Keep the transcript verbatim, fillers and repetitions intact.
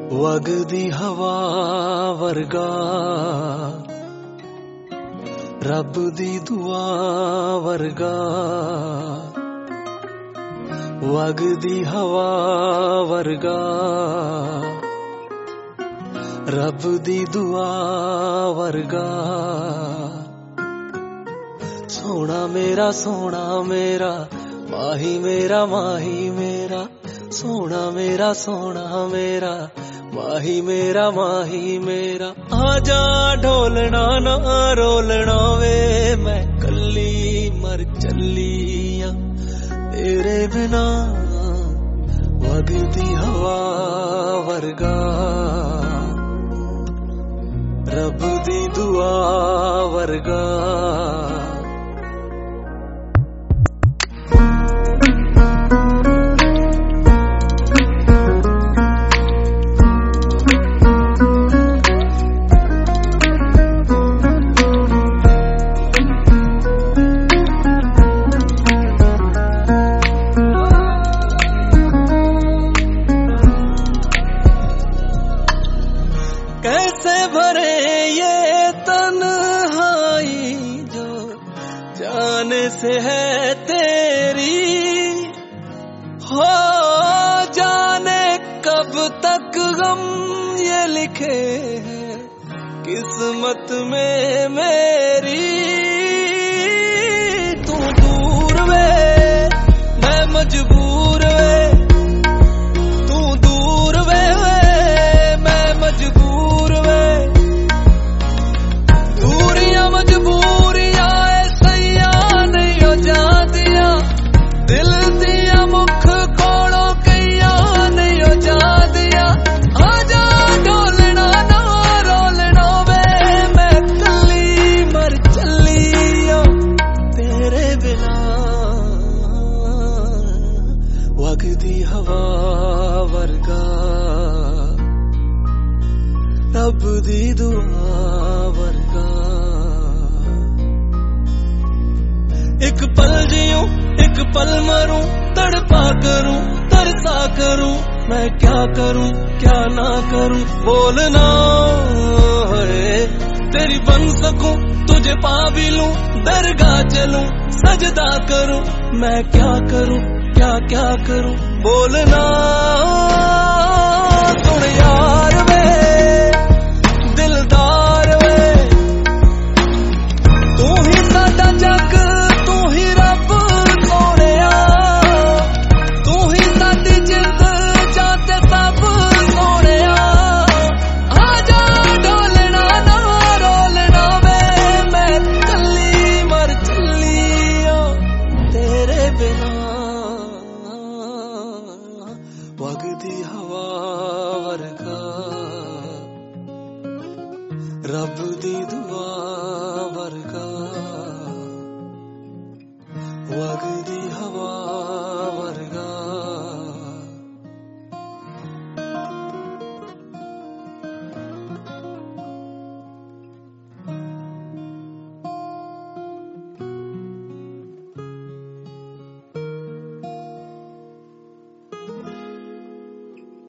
वगदी हवा वर्गा रब दी दुआ वर्गा, वगदी हवा वर्गा रब दी दुआ वर्गा। सोना मेरा सोना मेरा माही मेरा माही मेरा, सोना मेरा सोना मेरा माही मेरा माही मेरा। आजा ढोलना ना रोलना वे, मैं कल्ली मर चलिया तेरे बिना। वगदी हवा वर्गा रब दी दुआ वर्गा। कैसे भरे ये तन्हाई जो जाने से है तेरी, हो जाने कब तक गम ये लिखे हैं किस्मत में मेरी। तू दूर वे मैं मजबूर वे, तू दूर वे मैं मजबूर वे। दूरियां मजबूरियां ऐसा नहीं हो जादियां, दिल दिया मुख कोड़ों कईया नहीं हो जादियां। आजा ढोलना ना रोलना वे, मैं कल्ली मर चलिया तेरे बिना। वगदी हवा वर्गा रब दी दुआ वर्गा। एक पल जियूं एक पल मरूं, तड़पा करूं तरसा करूं, मैं क्या करूं क्या ना करूं बोलना है। तेरी बन सकूं तुझे पा भी लूं, दरगाह चलूं सजदा करूं, मैं क्या करूं क्या क्या करूं बोलना। सुन यार वे दिलदार वे, तू ही साडा जग तू ही रब सोनिया, तू ही साडी जिंद जाते सब सोनिया। आजा ढोलना ना रोलना वे, मैं कल्ली मर चलिया तेरे बिना। वगदी हवा वर्गा रब दी दुआ वर्गा।